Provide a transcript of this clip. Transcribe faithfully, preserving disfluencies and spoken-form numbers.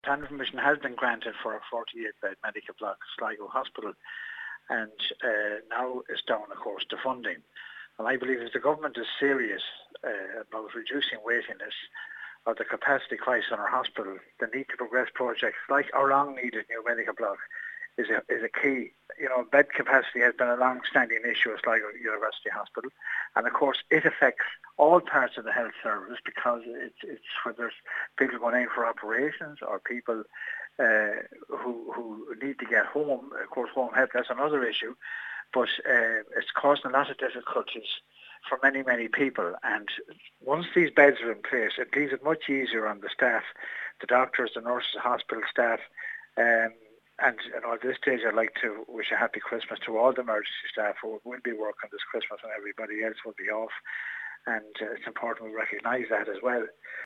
Planning permission has been granted for a forty-eight bed medical block at Sligo Hospital, and uh, now it's down, of course, to funding. And I believe if the government is serious uh, about reducing waiting lists or the capacity crisis in our hospital, the need to progress projects like our long-needed new medical block is a, is a key. You know, bed capacity has been a long-standing issue at Sligo University Hospital, and of course it affects all parts of the health service because it's, it's whether there's people going in for operations or people uh, who, who need to get home. Of course, home health, that's another issue, but uh, it's causing a lot of difficulties for many, many people. And once these beds are in place, it leaves it much easier on the staff, the doctors, the nurses, the hospital staff. Um, and you know, at this stage, I'd like to wish a happy Christmas to all the emergency staff who will be working this Christmas and everybody else will be off. And uh, it's important we recognise that as well.